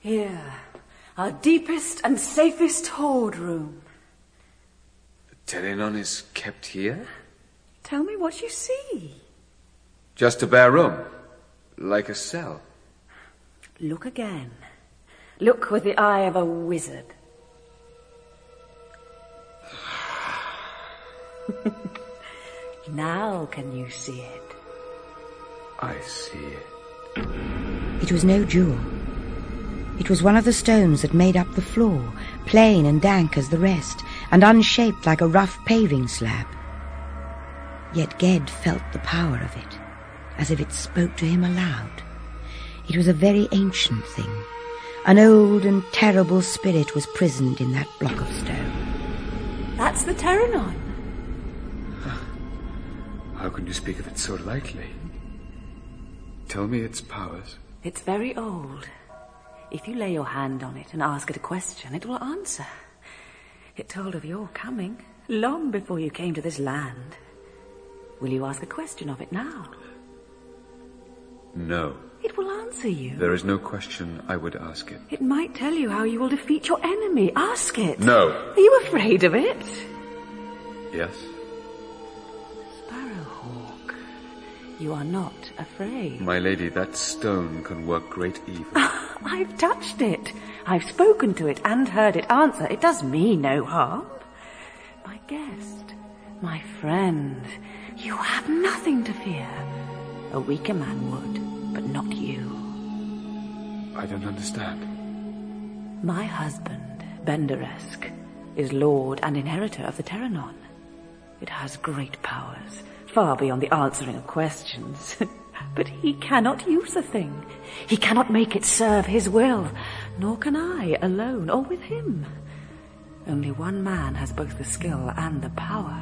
Here, our deepest and safest hoard room. The Terenon is kept here? Tell me what you see. Just a bare room, like a cell. Look again. Look with the eye of a wizard. Now can you see it? I see it. It was no jewel. It was one of the stones that made up the floor, plain and dank as the rest, and unshaped like a rough paving slab. Yet Ged felt the power of it, as if it spoke to him aloud. It was a very ancient thing. An old and terrible spirit was prisoned in that block of stone. That's the Terenon. How can you speak of it so lightly? Tell me its powers. It's very old. If you lay your hand on it and ask it a question, it will answer. It told of your coming, long before you came to this land. Will you ask a question of it now? No. It will answer you. There is no question I would ask it. It might tell you how you will defeat your enemy. Ask it. No. Are you afraid of it? Yes. Sparrowhawk, you are not afraid. My lady, that stone can work great evil. I've touched it. I've spoken to it and heard it answer. It does me no harm. My guest, my friend, you have nothing to fear. A weaker man would, but not you. I don't understand. My husband, Benderesk, is lord and inheritor of the Terenon. It has great powers, far beyond the answering of questions. But he cannot use the thing. He cannot make it serve his will, nor can I, alone or with him. Only one man has both the skill and the power.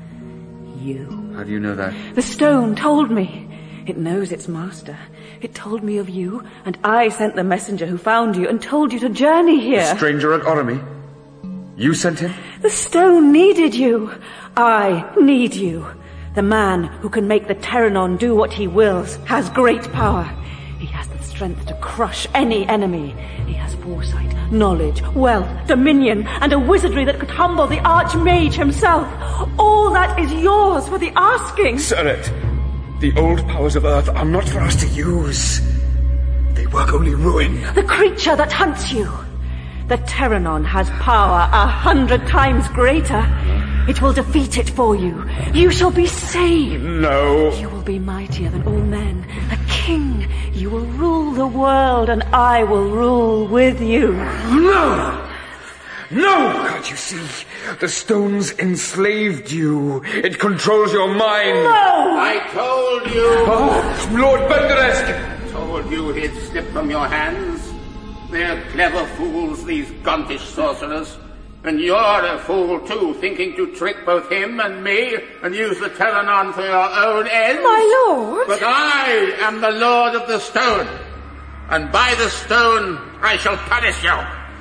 You. How do you know that? The stone told me. It knows its master. It told me of you, and I sent the messenger who found you and told you to journey here. The stranger at Orome? You sent him? The stone needed you. I need you. The man who can make the Terenon do what he wills has great power. He has the strength to crush any enemy. He has foresight, knowledge, wealth, dominion, and a wizardry that could humble the Archmage himself. All that is yours for the asking. Seret, the old powers of Earth are not for us to use. They work only ruin. The creature that hunts you. The Terenon has power 100 times greater. It will defeat it for you. You shall be saved. No. You will be mightier than all men. A king. You will rule the world, and I will rule with you. No! No! Can't you see? The stone's enslaved you. It controls your mind. No! I told you. Oh, Lord Benderesk! Told you he'd slip from your hands. They're clever fools, these Gontish sorcerers. And you're a fool, too, thinking to trick both him and me and use the Terenon for your own ends. My lord! But I am the Lord of the Stone, and by the stone I shall punish you.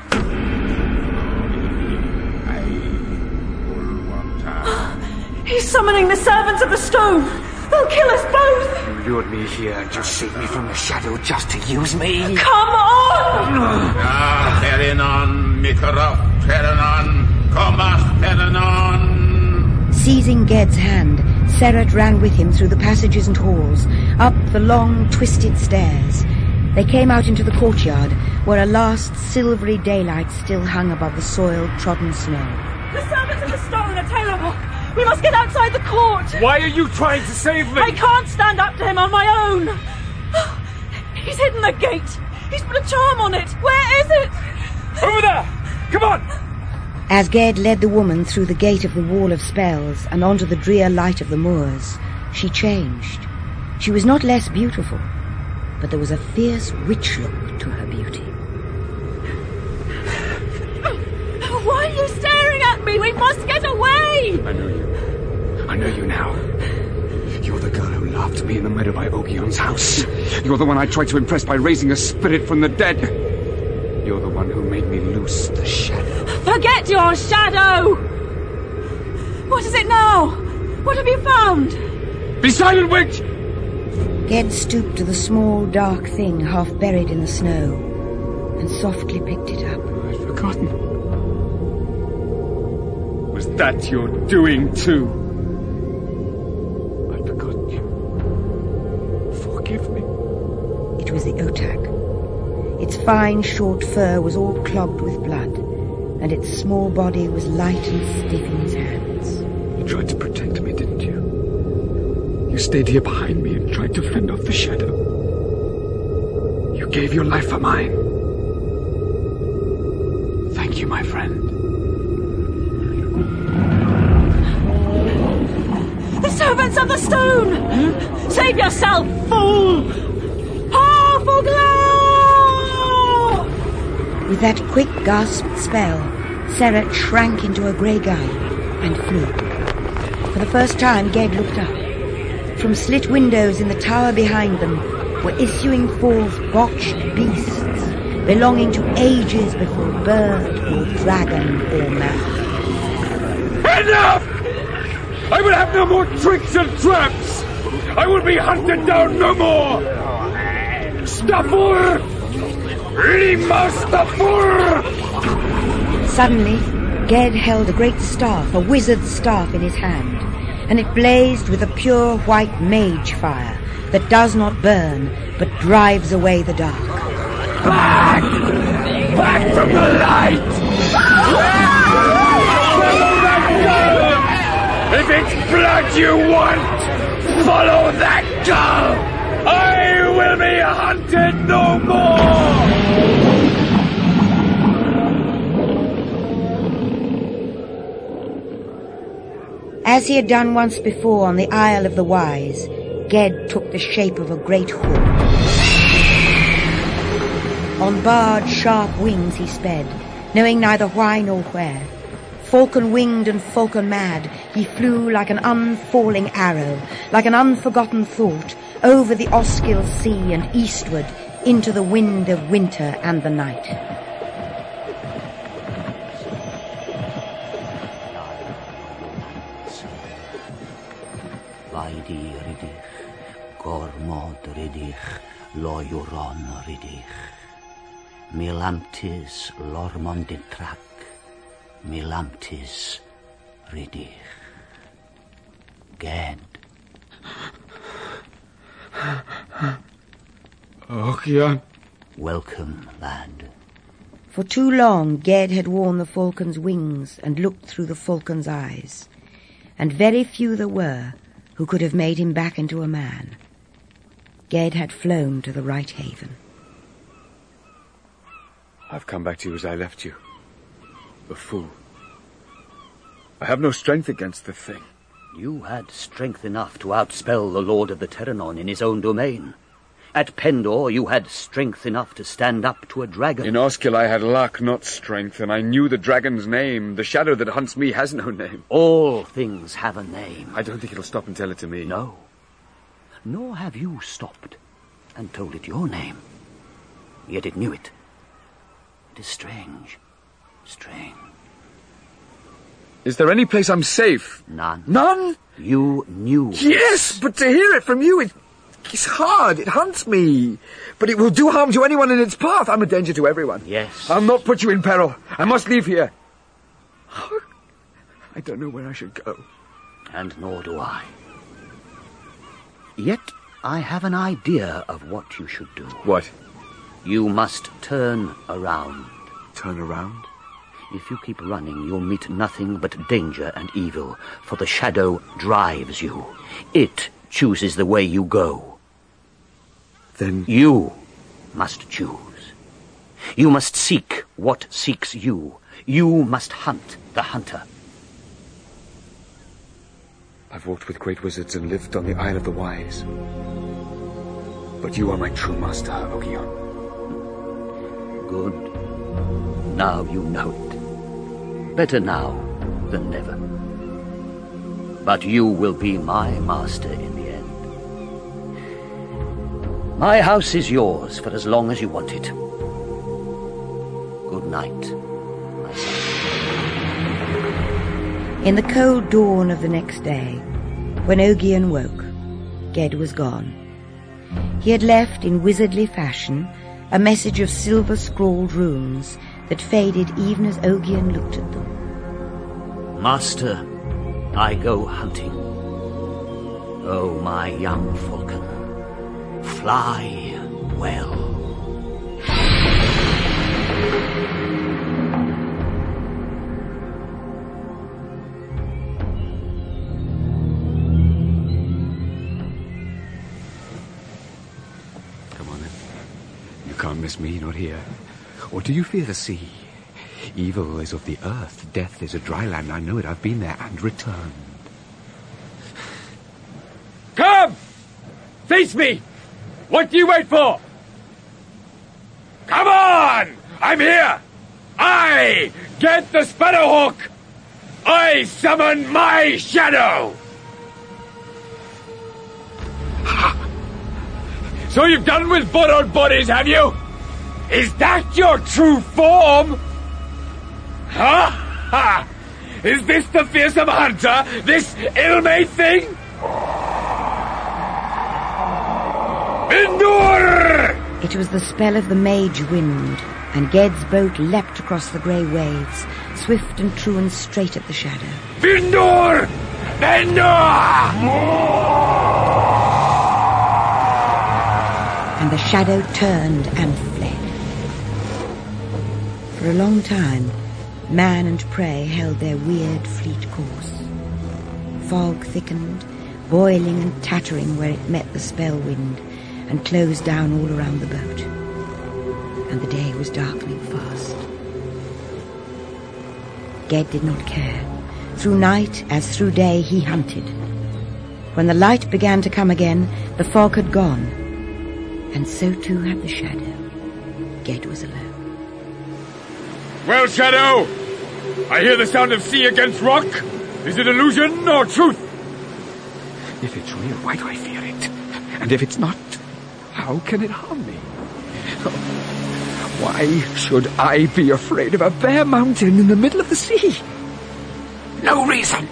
He's summoning the servants of the stone. They'll kill us both. You lured me here to save me from the shadow just to use me. Come on! Ah, Terenon, Mikarov, Terenon, Komas, Terenon. Seizing Ged's hand, Seret ran with him through the passages and halls, up the long, twisted stairs. They came out into the courtyard, where a last silvery daylight still hung above the soiled, trodden snow. The servants of the stone are terrible. We must get outside the court. Why are you trying to save me? I can't stand up to him on my own. He's hidden the gate. He's put a charm on it. Where is it? Over there! Come on! As Ged led the woman through the gate of the wall of spells and onto the drear light of the moors, she changed. She was not less beautiful, but there was a fierce witch look to her beauty. Why are you staring at me? We must get away! I know you. I know you now. You're the girl who laughed at me in the meadow by Ogion's house. You're the one I tried to impress by raising a spirit from the dead. You're the one who made me loose the shadow. Forget your shadow! What is it now? What have you found? Be silent, witch! Ged stooped to the small, dark thing half buried in the snow and softly picked it up. I'd forgotten. Was that your doing too? I'd forgotten you. Forgive me. It was the otak. Its fine, short fur was all clogged with blood, and its small body was light and stiff in his hands. You tried to protect me, didn't you? You stayed here behind me and tried to fend off the shadow. You gave your life for mine. Thank you, my friend. The servants of the stone! Save yourself, fool! Half-a-glow! With that quick gasped spell, Seret shrank into a grey guy and flew. For the first time, Ged looked up. From slit windows in the tower behind them were issuing forth botched beasts belonging to ages before bird or dragon or man. Enough! I will have no more tricks and traps! I will be hunted down no more! Stafur! Lima Stafur! Suddenly, Ged held a great staff, a wizard's staff in his hand, and it blazed with a pure white mage fire that does not burn, but drives away the dark. Back! Back from the light! Follow that girl! If it's blood you want, follow that girl! I will be hunted no more! As he had done once before on the Isle of the Wise, Ged took the shape of a great hawk. On barred, sharp wings he sped, knowing neither why nor where. Falcon-winged and falcon-mad, he flew like an unfalling arrow, like an unforgotten thought, over the Osgil Sea and eastward into the wind of winter and the night. Vaidi ridich, gormod ridich, loyuron ridich. Milamtis lormondintrak, milamtis ridich. Ged. Ogion. Welcome, lad. For too long Ged had worn the falcon's wings and looked through the falcon's eyes, and very few there were who could have made him back into a man. Ged had flown to the Right Haven. I've come back to you as I left you. A fool. I have no strength against the thing. You had strength enough to outspell the Lord of the Terranon in his own domain. At Pendor you had strength enough to stand up to a dragon. In Osgil I had luck, not strength, and I knew the dragon's name. The shadow that hunts me has no name. All things have a name. I don't think it'll stop and tell it to me. No. Nor have you stopped and told it your name. Yet it knew it. It is strange. Strange. Is there any place I'm safe? None. None? You knew. Yes, but to hear it from you, it's hard. It hunts me. But it will do harm to anyone in its path. I'm a danger to everyone. Yes. I'll not put you in peril. I must leave here. I don't know where I should go. And nor do I. Yet I have an idea of what you should do. What? You must turn around. Turn around? If you keep running, you'll meet nothing but danger and evil, for the shadow drives you. It chooses the way you go. Then you must choose. You must seek what seeks you. You must hunt the hunter. I've walked with great wizards and lived on the Isle of the Wise. But you are my true master, Ogion. Good. Now you know it. Better now than never. But you will be my master in the end. My house is yours for as long as you want it. Good night, my son. In the cold dawn of the next day, when Ogion woke, Ged was gone. He had left in wizardly fashion a message of silver-scrawled runes that faded even as Ogion looked at them. Master, I go hunting. Oh, my young falcon, fly well. Come on then. You can't miss me, not here. Or do you fear the sea? Evil is of the earth, death is a dry land. I know it, I've been there and returned. Come! Face me! What do you wait for? Come on! I'm here! I get the Sparrowhawk! I summon my shadow! Ha! So you've done with borrowed bodies, have you? Is that your true form? Ha! Ha! Is this the fearsome hunter? This ill-made thing? Endure! It was the spell of the mage wind, and Ged's boat leapt across the grey waves, swift and true and straight at the shadow. Vindur! And the shadow turned and fled. For a long time, man and prey held their weird, fleet course. Fog thickened, boiling and tattering where it met the spell wind, and closed down all around the boat. And the day was darkening fast. Ged did not care. Through night as through day he hunted. When the light began to come again, the fog had gone, and so too had the shadow. Ged was alone. Well, Shadow, I hear the sound of sea against rock. Is it illusion or truth? If it's real, why do I fear it? And if it's not, how can it harm me? Why should I be afraid of a bare mountain in the middle of the sea? No reason.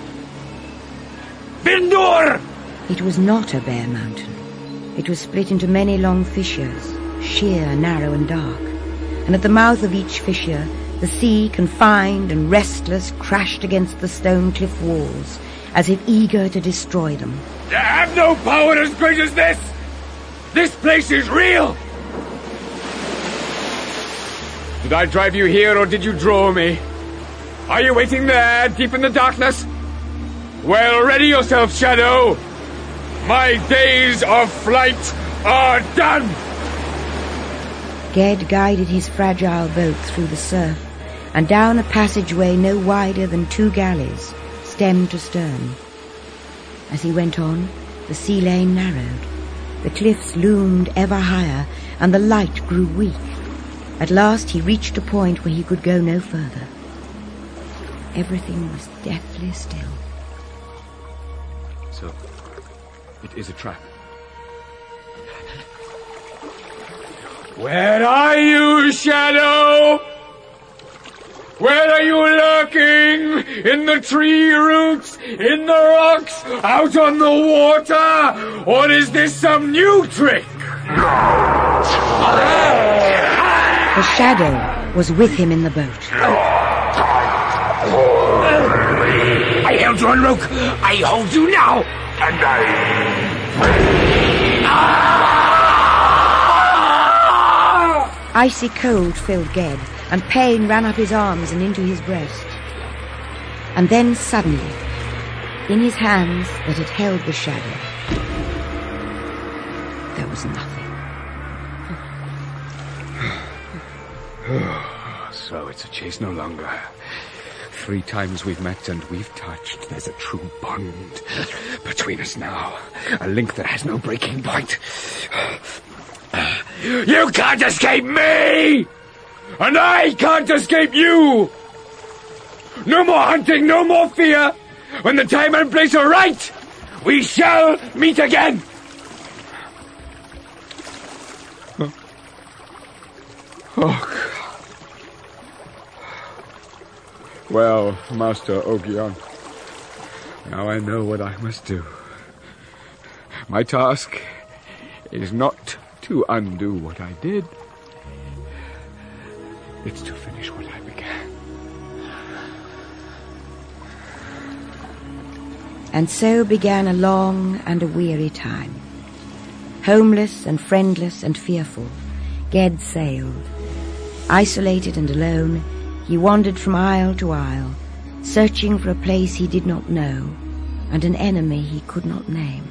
Vindur! It was not a bare mountain. It was split into many long fissures, sheer, narrow and dark. And at the mouth of each fissure, the sea, confined and restless, crashed against the stone cliff walls, as if eager to destroy them. You have no power as great as this! This place is real! Did I drive you here or did you draw me? Are you waiting there, deep in the darkness? Well, ready yourself, Shadow! My days of flight are done! Ged guided his fragile boat through the surf and down a passageway no wider than 2 galleys, stem to stern. As he went on, the sea lane narrowed. The cliffs loomed ever higher, and the light grew weak. At last he reached a point where he could go no further. Everything was deathly still. So, it is a trap. Where are you, Shadow? Where are you lurking? In the tree roots? In the rocks? Out on the water? Or is this some new trick? The shadow was with him in the boat. I held you on rope. I hold you now. And Icy cold filled Ged, and pain ran up his arms and into his breast. And then suddenly, in his hands that had held the shadow, there was nothing. So it's a chase no longer. 3 times we've met and we've touched. There's a true bond between us now. A link that has no breaking point. You can't escape me! And I can't escape you! No more hunting, no more fear! When the time and place are right, we shall meet again! Oh, well, Master Ogion, now I know what I must do. My task is not to undo what I did, It's to finish what I began. And so began a long and a weary time. Homeless and friendless and fearful, Ged sailed. Isolated and alone, he wandered from isle to isle, searching for a place he did not know and an enemy he could not name.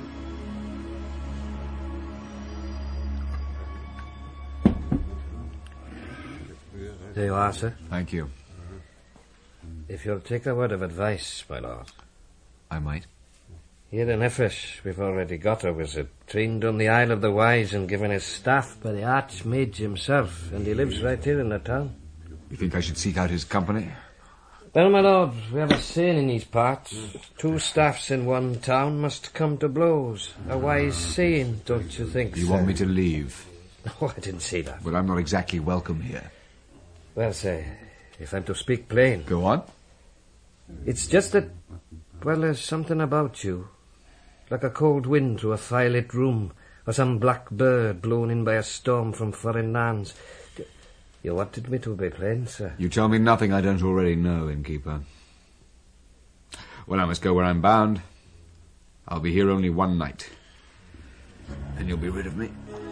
There you are, sir. Thank you. If you'll take a word of advice, my lord. I might. Here in Ifrish, we've already got a wizard, trained on the Isle of the Wise and given his staff by the Archmage himself, and he lives right here in the town. You think I should seek out his company? Well, my lord, we have a saying in these parts. 2 staffs in one town must come to blows. A wise saying, don't you think, You sir? want me to leave? No, I didn't say that. But I'm not exactly welcome here. Well, sir, if I'm to speak plain... Go on. It's just that, well, there's something about you. Like a cold wind through a firelit room, or some black bird blown in by a storm from foreign lands. You wanted me to be plain, sir. You tell me nothing I don't already know, innkeeper. Well, I must go where I'm bound. I'll be here only one night. Then you'll be rid of me.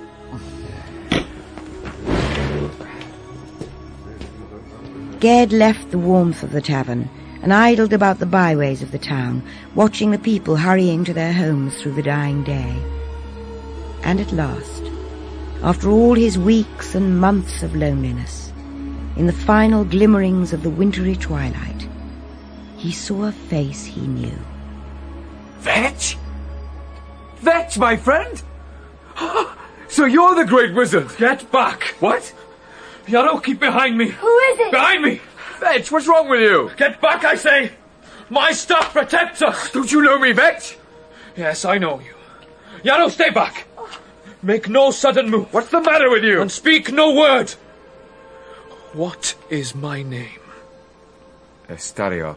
Ged left the warmth of the tavern and idled about the byways of the town, watching the people hurrying to their homes through the dying day. And at last, after all his weeks and months of loneliness, in the final glimmerings of the wintry twilight, he saw a face he knew. Vetch? Vetch, my friend? So you're the great wizard. Get back. What? Yarrow, keep behind me. Who is it? Behind me! Vetch, what's wrong with you? Get back, I say! My stuff protects us! Don't you know me, Vetch? Yes, I know you. Yarrow, stay back! Make no sudden move. What's the matter with you? And speak no word. What is my name? Estario.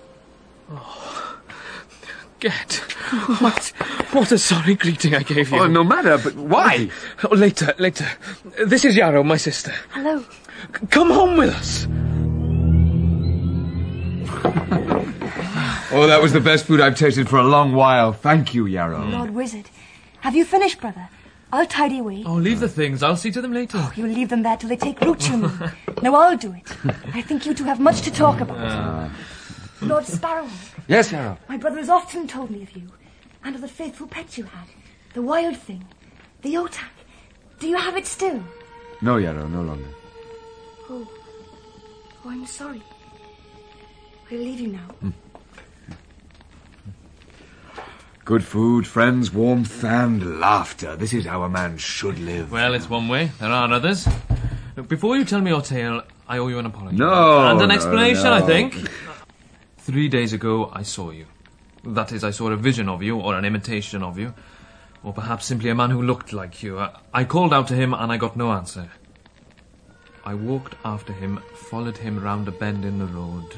Get. What a sorry greeting I gave you. Oh, no matter, but why? Oh, later. This is Yarrow, my sister. Hello. Come home with us. Oh, that was the best food I've tasted for a long while. Thank you, Yarrow. Lord Wizard, have you finished, brother? I'll tidy away. Oh, leave the things. I'll see to them later. Oh, you'll leave them there till they take root, you mean. No, I'll do it. I think you two have much to talk about. Lord Sparrowhawk. Yes, Yarrow. My brother has often told me of you, and of the faithful pet you had, the wild thing, the otak. Do you have it still? No, Yarrow, no longer. Oh, I'm sorry. I'll leave you now. Good food, friends, warmth, and laughter. This is how a man should live. Well, it's one way. There are others. Before you tell me your tale, I owe you an apology. No, and an no, explanation, no. I think. 3 days ago, I saw you. That is, I saw a vision of you, or an imitation of you. Or perhaps simply a man who looked like you. I called out to him, and I got no answer. I walked after him, followed him round a bend in the road,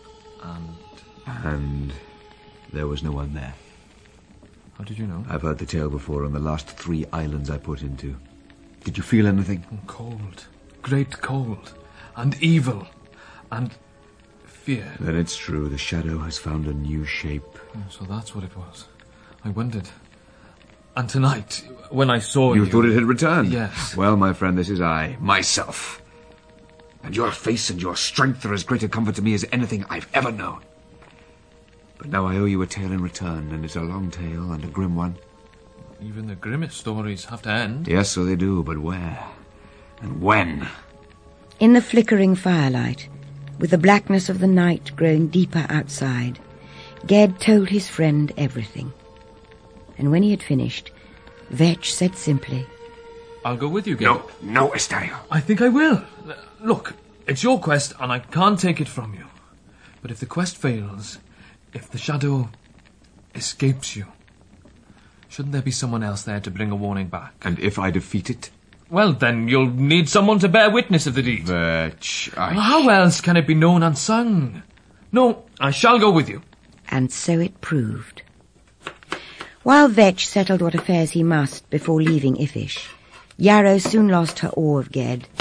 And there was no one there. How did you know? I've heard the tale before on the last 3 islands I put into. Did you feel anything? Cold. Great cold. And evil. And fear. Then it's true, the shadow has found a new shape. So that's what it was. I wondered. And tonight, when I saw you... You thought it had returned? Yes. Well, my friend, this is I, myself. And your face and your strength are as great a comfort to me as anything I've ever known. But now I owe you a tale in return, and it's a long tale and a grim one. Even the grimmest stories have to end. Yes, so they do, but where? And when? In the flickering firelight, with the blackness of the night growing deeper outside, Ged told his friend everything. And when he had finished, Vetch said simply, I'll go with you, Ged. No, Estario. I think I will. Look, it's your quest, and I can't take it from you. But if the quest fails, if the shadow escapes you, shouldn't there be someone else there to bring a warning back? And if I defeat it? Well, then you'll need someone to bear witness of the deed. Vetch, How else can it be known and sung? No, I shall go with you. And so it proved. While Vetch settled what affairs he must before leaving Iffish, Yarrow soon lost her awe of Ged,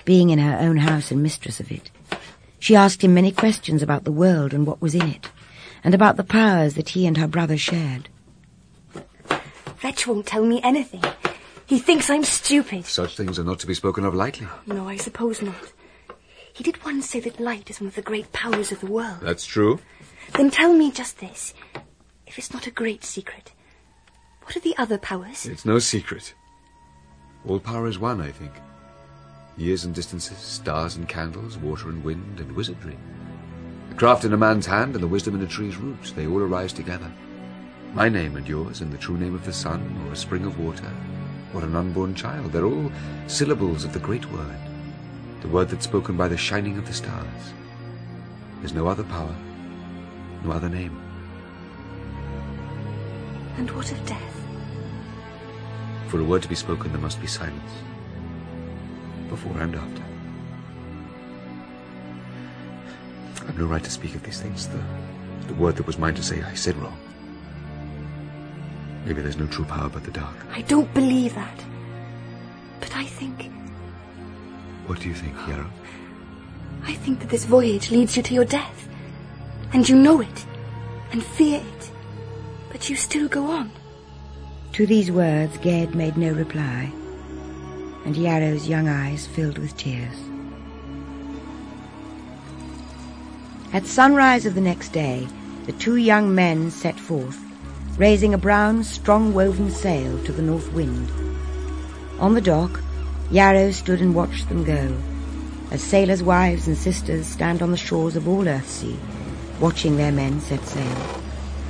being in her own house and mistress of it. She asked him many questions about the world and what was in it, and about the powers that he and her brother shared. Vetch won't tell me anything. He thinks I'm stupid. Such things are not to be spoken of lightly. No, I suppose not. He did once say that light is one of the great powers of the world. That's true. Then tell me just this. If it's not a great secret, what are the other powers? It's no secret. All power is one, I think. Years and distances, stars and candles, water and wind, and wizardry. The craft in a man's hand and the wisdom in a tree's roots, they all arise together. My name and yours, and the true name of the sun, or a spring of water, or an unborn child, they're all syllables of the great word. The word that's spoken by the shining of the stars. There's no other power, no other name. And what of death? For a word to be spoken, there must be silence. Before and after. I've no right to speak of these things. The word that was mine to say, I said wrong. Maybe there's no true power but the dark. I don't believe that. But I think... What do you think, Yarrow? I think that this voyage leads you to your death. And you know it. And fear it. But you still go on. To these words, Ged made no reply, and Yarrow's young eyes filled with tears. At sunrise of the next day, the two young men set forth, raising a brown, strong-woven sail to the north wind. On the dock, Yarrow stood and watched them go, as sailors' wives and sisters stand on the shores of all Earthsea, watching their men set sail.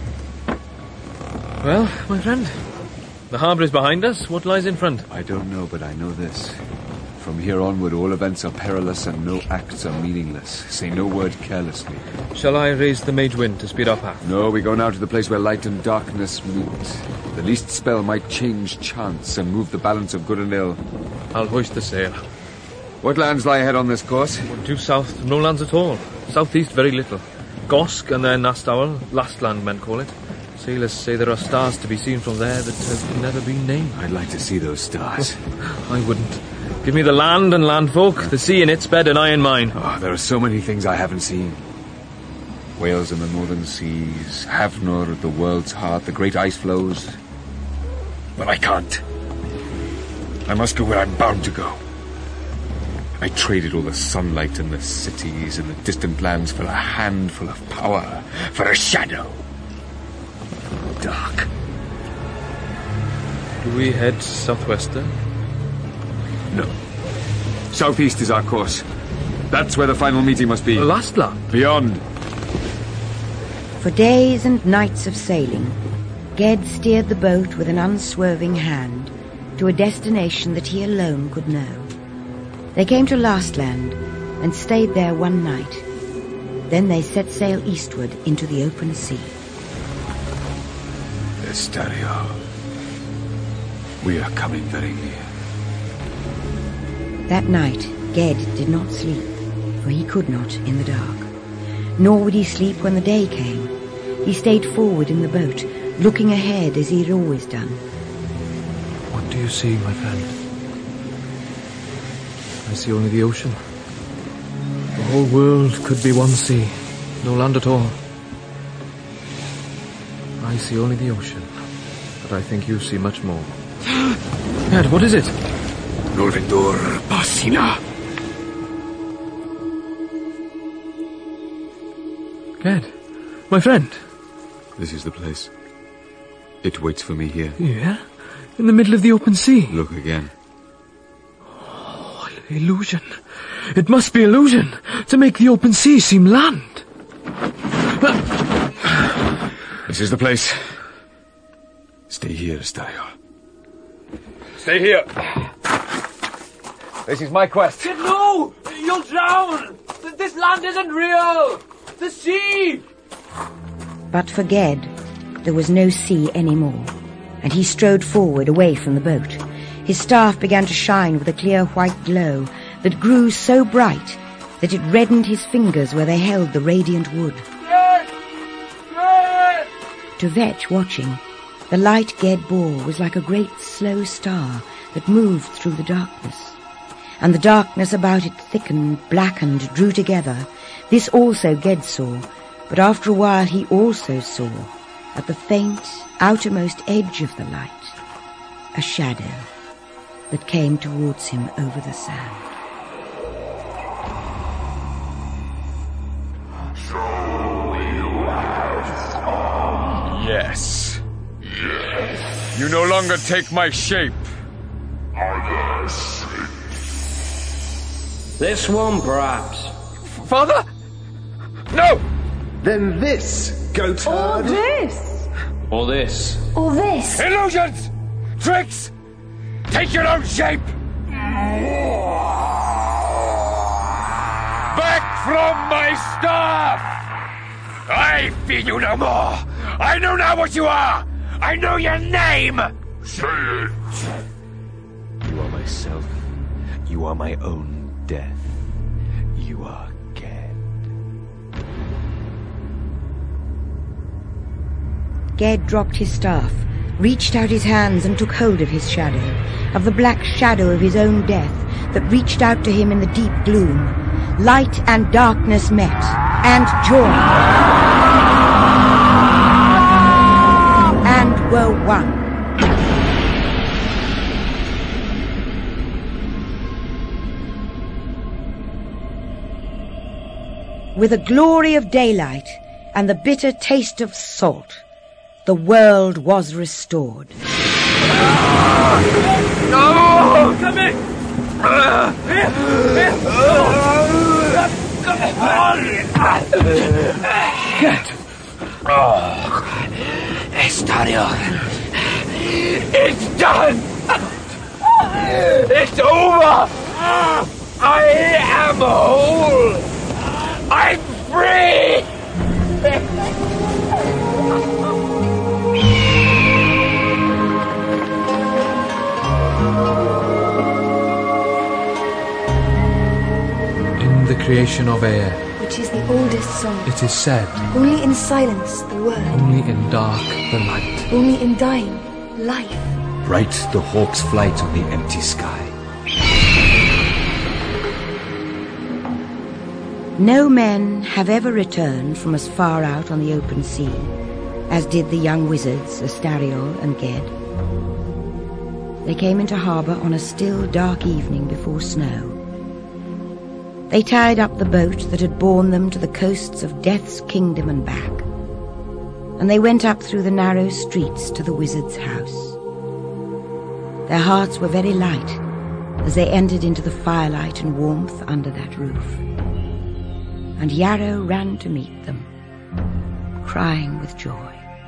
Well, my friend, the harbour is behind us. What lies in front? I don't know, but I know this. From here onward, all events are perilous and no acts are meaningless. Say no word carelessly. Shall I raise the mage wind to speed our path? No, we go now to the place where light and darkness meet. The least spell might change chance and move the balance of good and ill. I'll hoist the sail. What lands lie ahead on this course? Due south, no lands at all. Southeast, very little. Gosk and then Nastowl, last land men call it. Sailors say there are stars to be seen from there that have never been named. I'd like to see those stars. I wouldn't. Give me the land and landfolk, the sea in its bed and I in mine. Oh, there are so many things I haven't seen. Whales in the northern seas, Havnor at the world's heart, the great ice flows. But I can't. I must go where I'm bound to go. I traded all the sunlight and the cities and the distant lands for a handful of power, for a shadow. Dark. Do we head southwestern? No. Southeast is our course. That's where the final meeting must be. The last land? Beyond. For days and nights of sailing, Ged steered the boat with an unswerving hand to a destination that he alone could know. They came to Lastland and stayed there one night. Then they set sail eastward into the open sea. Estario. We are coming very near. That night, Ged did not sleep, for he could not in the dark. Nor would he sleep when the day came. He stayed forward in the boat, looking ahead as he had always done. What do you see, my friend? I see only the ocean. The whole world could be one sea, no land at all. I see only the ocean, but I think you see much more. Ed, what is it? Nolvendur Basina. Ed, my friend. This is the place. It waits for me here. Yeah? In the middle of the open sea? Look again. Oh, illusion. It must be illusion to make the open sea seem land. This is the place. Stay here, Estario. Stay here. This is my quest. No! You'll drown! This land isn't real! The sea! But for Ged, there was no sea anymore, and he strode forward away from the boat. His staff began to shine with a clear white glow that grew so bright that it reddened his fingers where they held the radiant wood. Yes! Yes! To Vetch watching, the light Ged bore was like a great slow star that moved through the darkness. and the darkness about it thickened, blackened, drew together. This also Ged saw, but after a while he also saw, at the faint, outermost edge of the light, a shadow that came towards him over the sand. Yes. You no longer take my shape. This one, perhaps. Father? No! Then this, goatherd. Or this. Or this. Or this. Illusions! Tricks! Take your own shape! Back from my staff! I fear you no more! I know now what you are! I know your name! Say it! You are myself. You are my own death. You are Ged. Ged dropped his staff, reached out his hands and took hold of his shadow, of the black shadow of his own death that reached out to him in the deep gloom. Light and darkness met, and joined, and were one. With the glory of daylight and the bitter taste of salt, the world was restored. No! Come in! Ged! Estarion! It's done! It's over! I am whole! I'm free! In the creation of air, Which is the oldest song. it is said, Only in silence the word. only in dark the light. Only in dying life. Bright the hawk's flight on the empty sky. No men have ever returned from as far out on the open sea as did the young wizards Astarion and Ged. They came into harbour on a still dark evening before snow. They tied up the boat that had borne them to the coasts of Death's kingdom and back, and they went up through the narrow streets to the wizard's house. Their hearts were very light as they entered into the firelight and warmth under that roof. And Yarrow ran to meet them, crying with joy.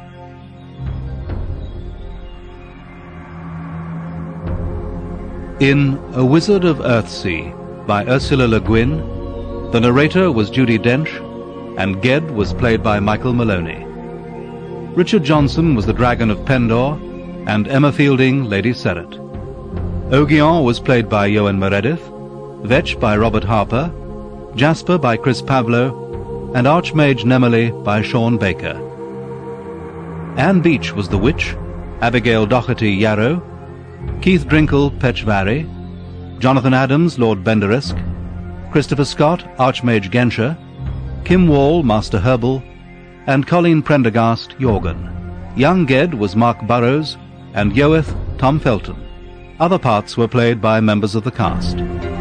In A Wizard of Earthsea by Ursula Le Guin, the narrator was Judi Dench, and Ged was played by Michael Maloney. Richard Johnson was the Dragon of Pendor, and Emma Fielding, Lady Serret. Ogion was played by Ioan Meredith, Vetch by Robert Harper, Jasper by Chris Pavlo, and Archmage Nemely by Sean Baker. Anne Beach was the Witch, Abigail Doherty Yarrow, Keith Drinkle Petchvari, Jonathan Adams Lord Benderisk, Christopher Scott Archmage Genscher, Kim Wall Master Herbal, and Colleen Prendergast Jorgen. Young Ged was Mark Burrows, and Yoeth Tom Felton. Other parts were played by members of the cast.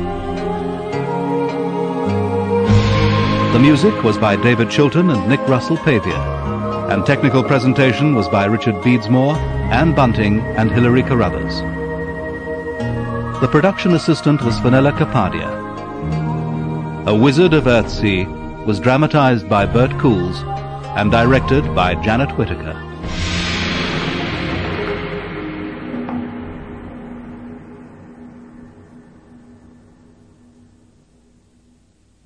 The music was by David Chilton and Nick Russell Pavia, and technical presentation was by Richard Beadsmore, Anne Bunting, and Hilary Carruthers. The production assistant was Fenella Capadia. A Wizard of Earthsea was dramatized by Bert Coules and directed by Janet Whittaker.